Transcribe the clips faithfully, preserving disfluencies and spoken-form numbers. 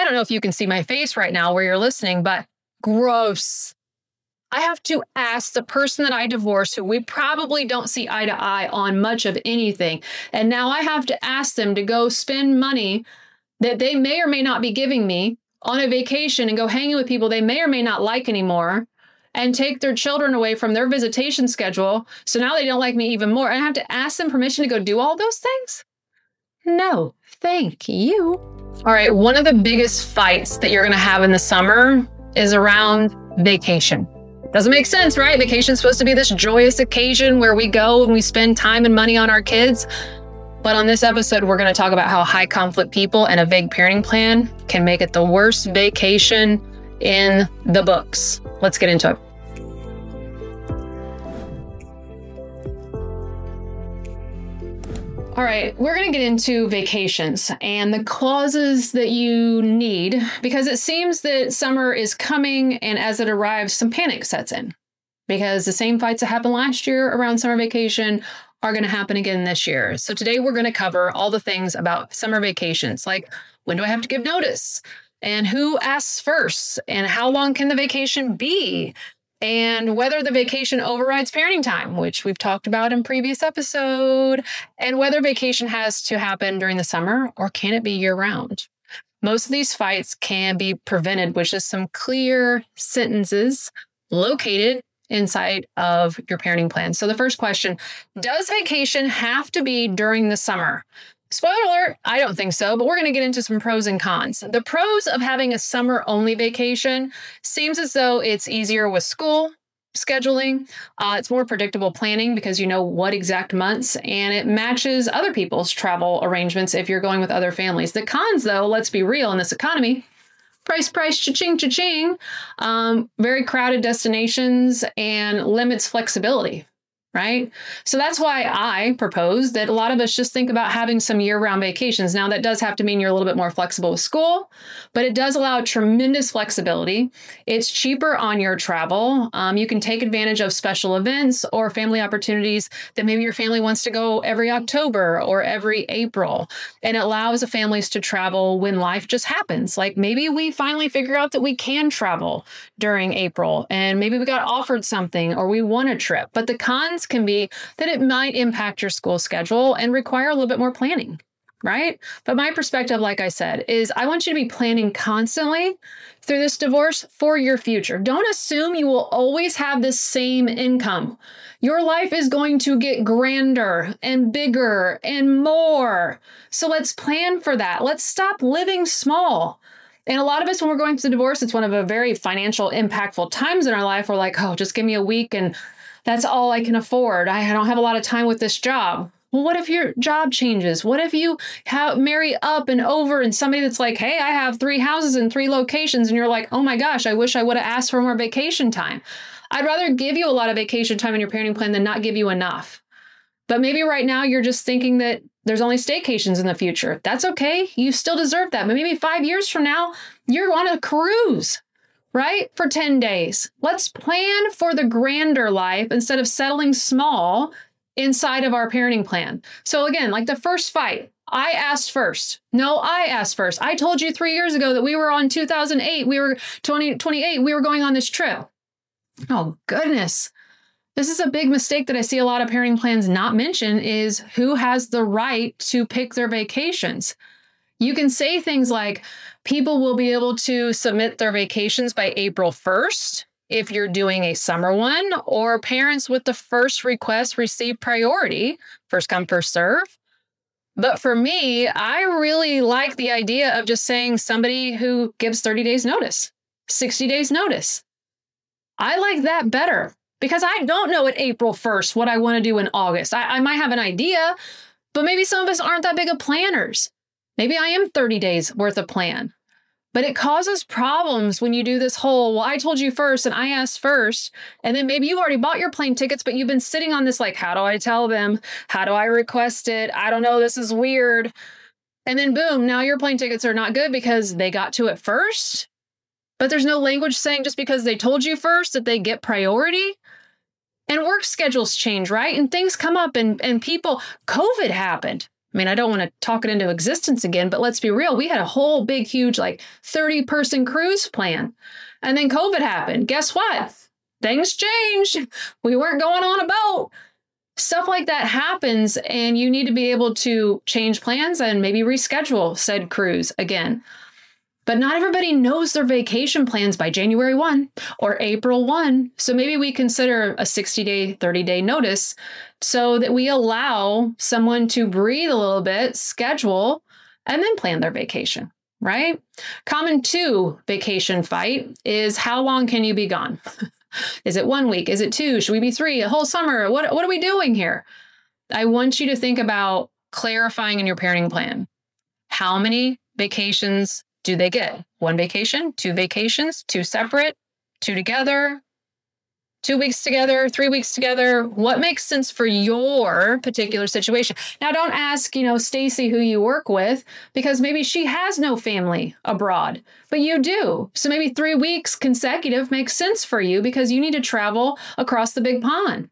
I don't know if you can see my face right now where you're listening, but gross. I have to ask the person that I divorced, who we probably don't see eye to eye on much of anything. And now I have to ask them to go spend money that they may or may not be giving me on a vacation and go hanging with people they may or may not like anymore, and take their children away from their visitation schedule. So now they don't like me even more. And I have to ask them permission to go do all those things? No, thank you. All right, one of the biggest fights that you're going to have in the summer is around vacation. Doesn't make sense, right? Vacation's supposed to be this joyous occasion where we go and we spend time and money on our kids. But on this episode, we're going to talk about how high conflict people and a vague parenting plan can make it the worst vacation in the books. Let's get into it. All right, we're going to get into vacations and the clauses that you need, because it seems that summer is coming, and as it arrives, some panic sets in, because the same fights that happened last year around summer vacation are going to happen again this year. So today we're going to cover all the things about summer vacations, like when do I have to give notice, and who asks first, and how long can the vacation be, and whether the vacation overrides parenting time, which we've talked about in previous episode, and whether vacation has to happen during the summer or can it be year-round. Most of these fights can be prevented with just some clear sentences located inside of your parenting plan. So the first question, does vacation have to be during the summer? Spoiler alert, I don't think so, but we're going to get into some pros and cons. The pros of having a summer-only vacation seems as though it's easier with school scheduling. Uh, it's more predictable planning because you know what exact months, and it matches other people's travel arrangements if you're going with other families. The cons, though, let's be real, in this economy, price, price, cha-ching, cha-ching, um, very crowded destinations and limits flexibility. Right? So that's why I propose that a lot of us just think about having some year-round vacations. Now, that does have to mean you're a little bit more flexible with school, but it does allow tremendous flexibility. It's cheaper on your travel. Um, you can take advantage of special events or family opportunities that maybe your family wants to go every October or every April. And it allows the families to travel when life just happens. Like maybe we finally figure out that we can travel during April, and maybe we got offered something or we won a trip. But the cons can be that it might impact your school schedule and require a little bit more planning, right? But my perspective, like I said, is I want you to be planning constantly through this divorce for your future. Don't assume you will always have the same income. Your life is going to get grander and bigger and more. So let's plan for that. Let's stop living small. And a lot of us, when we're going through the divorce, it's one of the very financial impactful times in our life. We're like, oh, just give me a week and that's all I can afford. I don't have a lot of time with this job. Well, what if your job changes? What if you have, marry up and over and somebody that's like, hey, I have three houses in three locations. And you're like, oh my gosh, I wish I would have asked for more vacation time. I'd rather give you a lot of vacation time in your parenting plan than not give you enough. But maybe right now you're just thinking that there's only staycations in the future. That's okay. You still deserve that. But maybe five years from now, you're on a cruise, right? For ten days. Let's plan for the grander life instead of settling small inside of our parenting plan. So again, like the first fight, I asked first. No, I asked first. I told you three years ago that we were on two thousand eight. We were twenty twenty-eight. We were going on this trip. Oh, goodness. This is a big mistake that I see a lot of parenting plans not mention is who has the right to pick their vacations. You can say things like, people will be able to submit their vacations by April first if you're doing a summer one, or parents with the first request receive priority, first come, first serve. But for me, I really like the idea of just saying somebody who gives thirty days notice, sixty days notice. I like that better because I don't know at April first what I want to do in August. I, I might have an idea, but maybe some of us aren't that big of planners. Maybe I am thirty days worth of plan, but it causes problems when you do this whole, well, I told you first and I asked first. And then maybe you already bought your plane tickets, but you've been sitting on this, like, how do I tell them? How do I request it? I don't know. This is weird. And then boom, now your plane tickets are not good because they got to it first. But there's no language saying just because they told you first that they get priority. And work schedules change, right? And things come up and, and people, COVID happened. I mean, I don't want to talk it into existence again, but let's be real. We had a whole big, huge, like thirty person cruise plan. And then COVID happened. Guess what? Things changed. We weren't going on a boat. Stuff like that happens, and you need to be able to change plans and maybe reschedule said cruise again. But not everybody knows their vacation plans by January first or April first. So maybe we consider a sixty day, thirty day notice so that we allow someone to breathe a little bit, schedule, and then plan their vacation, right? Common two vacation fight is how long can you be gone? Is it one week? Is it two? Should we be three? A whole summer? What, what are we doing here? I want you to think about clarifying in your parenting plan. How many vacations do they get? One vacation, two vacations, two separate, two together, two weeks together, three weeks together. What makes sense for your particular situation? Now, don't ask, you know, Stacy who you work with, because maybe she has no family abroad, but you do. So maybe three weeks consecutive makes sense for you because you need to travel across the big pond.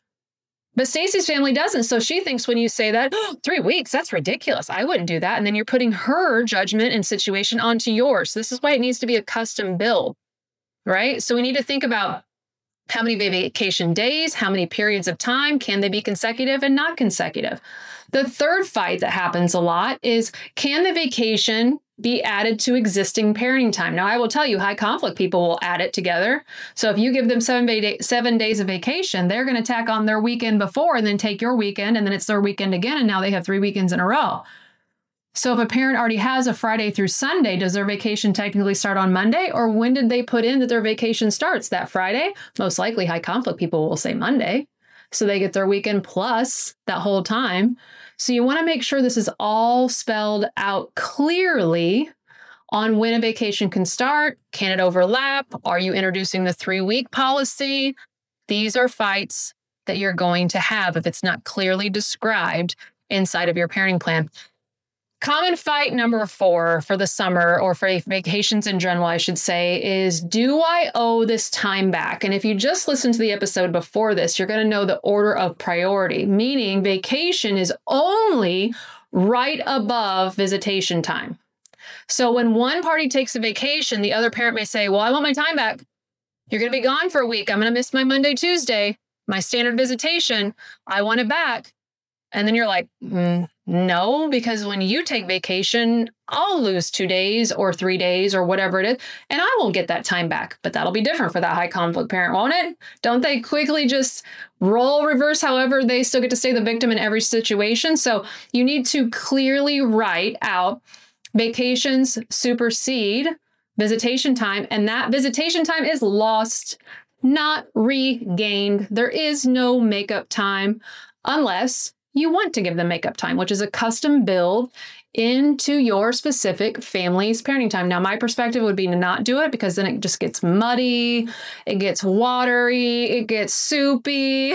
But Stacy's family doesn't. So she thinks when you say that, oh, three weeks, that's ridiculous. I wouldn't do that. And then you're putting her judgment and situation onto yours. This is why it needs to be a custom build, right? So we need to think about how many vacation days, how many periods of time, can they be consecutive and not consecutive? The third fight that happens a lot is, can the vacation be added to existing parenting time? Now, I will tell you, high conflict people will add it together. So if you give them seven, day, seven days of vacation, they're going to tack on their weekend before and then take your weekend, and then it's their weekend again, and now they have three weekends in a row. So if a parent already has a Friday through Sunday, does their vacation technically start on Monday? Or when did they put in that their vacation starts? That Friday? Most likely high conflict people will say Monday. So they get their weekend plus that whole time. So you want to make sure this is all spelled out clearly on when a vacation can start. Can it overlap? Are you introducing the three-week policy? These are fights that you're going to have if it's not clearly described inside of your parenting plan. Common fight number four for the summer, or for vacations in general, I should say, is, do I owe this time back? And if you just listened to the episode before this, you're going to know the order of priority, meaning vacation is only right above visitation time. So when one party takes a vacation, the other parent may say, well, I want my time back. You're going to be gone for a week. I'm going to miss my Monday, Tuesday, my standard visitation. I want it back. And then you're like, mm, no, because when you take vacation, I'll lose two days or three days or whatever it is, and I won't get that time back. But that'll be different for that high conflict parent, won't it? Don't they quickly just role reverse? However, they still get to stay the victim in every situation. So you need to clearly write out vacations supersede visitation time, and that visitation time is lost, not regained. There is no makeup time unless you want to give them makeup time, which is a custom build into your specific family's parenting time. Now, my perspective would be to not do it, because then it just gets muddy, it gets watery, it gets soupy,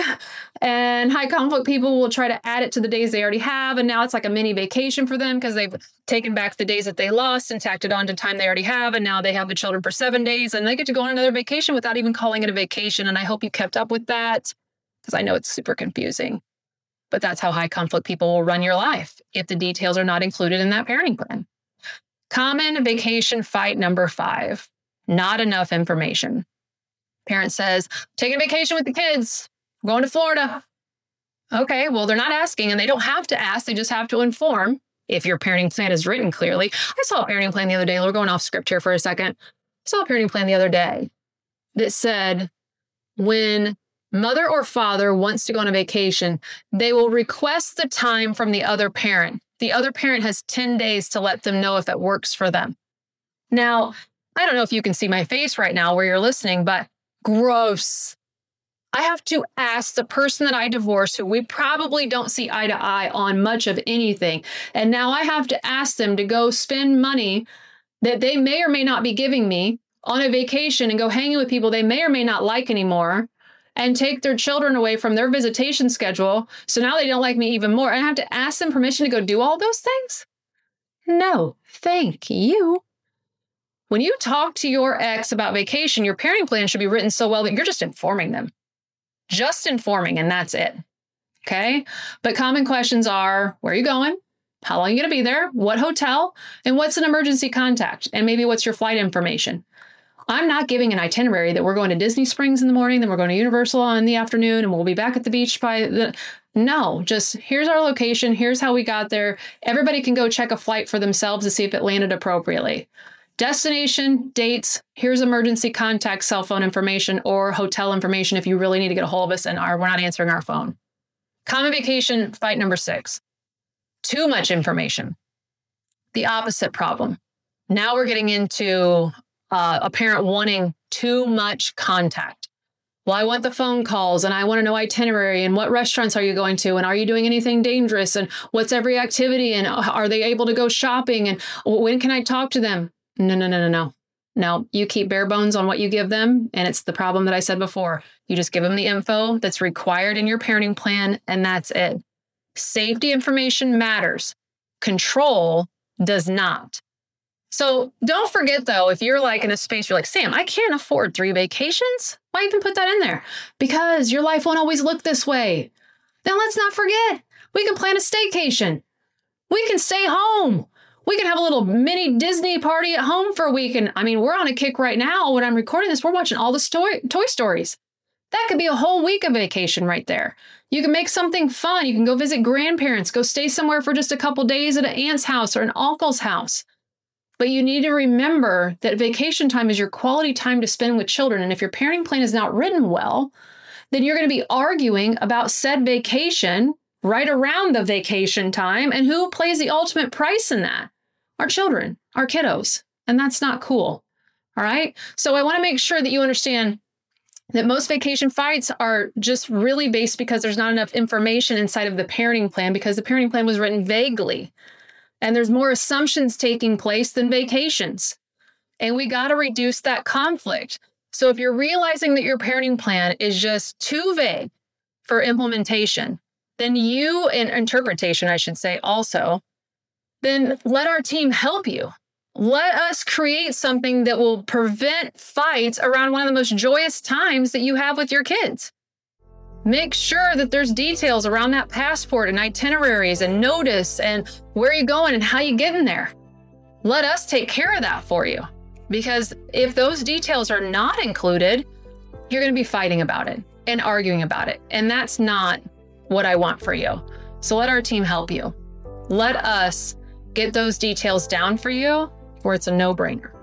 and high conflict people will try to add it to the days they already have. And now it's like a mini vacation for them because they've taken back the days that they lost and tacked it on to time they already have. And now they have the children for seven days and they get to go on another vacation without even calling it a vacation. And I hope you kept up with that, because I know it's super confusing. But that's how high conflict people will run your life if the details are not included in that parenting plan. Common vacation fight number five, not enough information. Parent says, taking a vacation with the kids, I'm going to Florida. Okay, well, they're not asking, and they don't have to ask. They just have to inform if your parenting plan is written clearly. I saw a parenting plan the other day. We're going off script here for a second. I saw a parenting plan the other day that said, when mother or father wants to go on a vacation, they will request the time from the other parent. The other parent has ten days to let them know if it works for them. Now, I don't know if you can see my face right now where you're listening, but gross. I have to ask the person that I divorced, who we probably don't see eye to eye on much of anything. And now I have to ask them to go spend money that they may or may not be giving me on a vacation and go hanging with people they may or may not like anymore, and take their children away from their visitation schedule. So now they don't like me even more. And I have to ask them permission to go do all those things? No, thank you. When you talk to your ex about vacation, your parenting plan should be written so well that you're just informing them. Just informing, and that's it. Okay? But common questions are, where are you going? how long are you going to be there, what hotel, and what's an emergency contact, and maybe what's your flight information. I'm not giving an itinerary that we're going to Disney Springs in the morning, then we're going to Universal in the afternoon, and we'll be back at the beach by the... No, just here's our location. Here's how we got there. Everybody can go check a flight for themselves to see if it landed appropriately. Destination, dates, here's emergency contact, cell phone information, or hotel information if you really need to get a hold of us and are, we're not answering our phone. Common vacation fight number six. Too much information. The opposite problem. Now we're getting into uh, a parent wanting too much contact. Well, I want the phone calls and I want to know itinerary and what restaurants are you going to and are you doing anything dangerous and what's every activity and are they able to go shopping and when can I talk to them? No, no, no, no, no. No, you keep bare bones on what you give them. And it's the problem that I said before. You just give them the info that's required in your parenting plan and that's it. Safety information matters. Control does not. So don't forget, though, if you're like in a space, you're like, Sam, I can't afford three vacations. Why even put that in there? Because your life won't always look this way. Then let's not forget, we can plan a staycation. We can stay home. We can have a little mini Disney party at home for a week. And I mean, we're on a kick right now. When I'm recording this, we're watching all the toy, toy Stories. That could be a whole week of vacation right there. You can make something fun. You can go visit grandparents, go stay somewhere for just a couple days at an aunt's house or an uncle's house. But you need to remember that vacation time is your quality time to spend with children. And if your parenting plan is not written well, then you're going to be arguing about said vacation right around the vacation time. And who plays the ultimate price in that? Our children, our kiddos. And that's not cool. All right. So I want to make sure that you understand that most vacation fights are just really based because there's not enough information inside of the parenting plan because the parenting plan was written vaguely. And there's more assumptions taking place than vacations. And we got to reduce that conflict. So if you're realizing that your parenting plan is just too vague for implementation, then you, and interpretation, I should say also, then let our team help you. Let us create something that will prevent fights around one of the most joyous times that you have with your kids. Make sure that there's details around that passport and itineraries and notice and where you're going and how you get in there. Let us take care of that for you. Because if those details are not included, you're going to be fighting about it and arguing about it. And that's not what I want for you. So let our team help you. Let us get those details down for you, where it's a no-brainer.